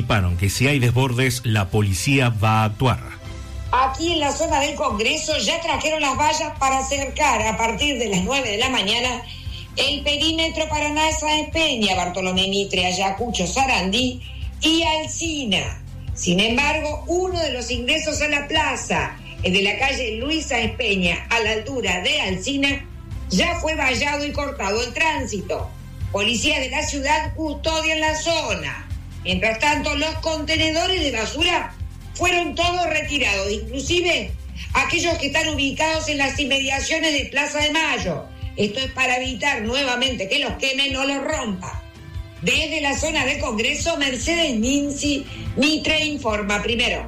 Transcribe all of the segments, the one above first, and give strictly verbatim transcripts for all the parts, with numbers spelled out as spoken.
anticiparon que si hay desbordes, la policía va a actuar. Aquí en la zona del Congreso ya trajeron las vallas para acercar a partir de las nueve de la mañana el perímetro para Sáenz Peña, Bartolomé Mitre, Ayacucho, Sarandí y Alsina. Sin embargo, uno de los ingresos a la plaza, el de la calle Luis Sáenz Peña, a la altura de Alsina, ya fue vallado y cortado el tránsito. Policías de la ciudad custodian la zona. Mientras tanto, los contenedores de basura fueron todos retirados, inclusive aquellos que están ubicados en las inmediaciones de Plaza de Mayo. Esto es para evitar nuevamente que los quemen o los rompan. Desde la zona del Congreso, Mercedes Minci, Mitre informa primero.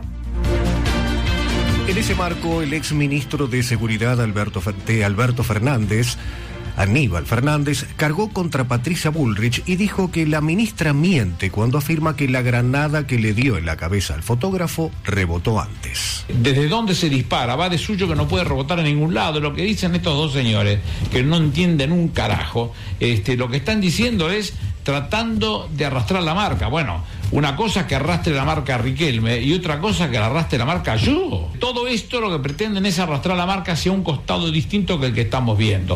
En ese marco, el exministro de Seguridad Alberto, de Alberto Fernández, Aníbal Fernández, cargó contra Patricia Bullrich y dijo que la ministra miente cuando afirma que la granada que le dio en la cabeza al fotógrafo rebotó antes. ¿Desde dónde se dispara? Va de suyo que no puede rebotar a ningún lado. Lo que dicen estos dos señores, que no entienden un carajo, este, lo que están diciendo es tratando de arrastrar la marca. Bueno, una cosa es que arrastre la marca Riquelme y otra cosa que arrastre la marca yo. Todo esto lo que pretenden es arrastrar la marca hacia un costado distinto que el que estamos viendo.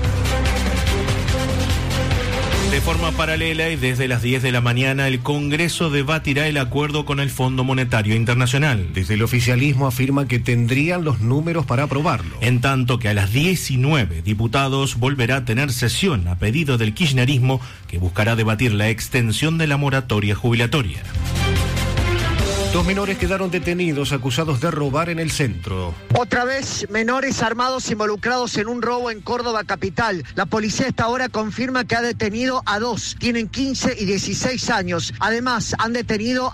De forma paralela y desde las diez de la mañana, el Congreso debatirá el acuerdo con el Fondo Monetario Internacional. Desde el oficialismo afirma que tendrían los números para aprobarlo. En tanto que a las diecinueve, diputados volverá a tener sesión a pedido del kirchnerismo, que buscará debatir la extensión de la moratoria jubilatoria. Dos menores quedaron detenidos acusados de robar en el centro. Otra vez, menores armados involucrados en un robo en Córdoba capital. La policía a esta hora confirma que ha detenido a dos. Tienen quince y dieciséis años. Además, han detenido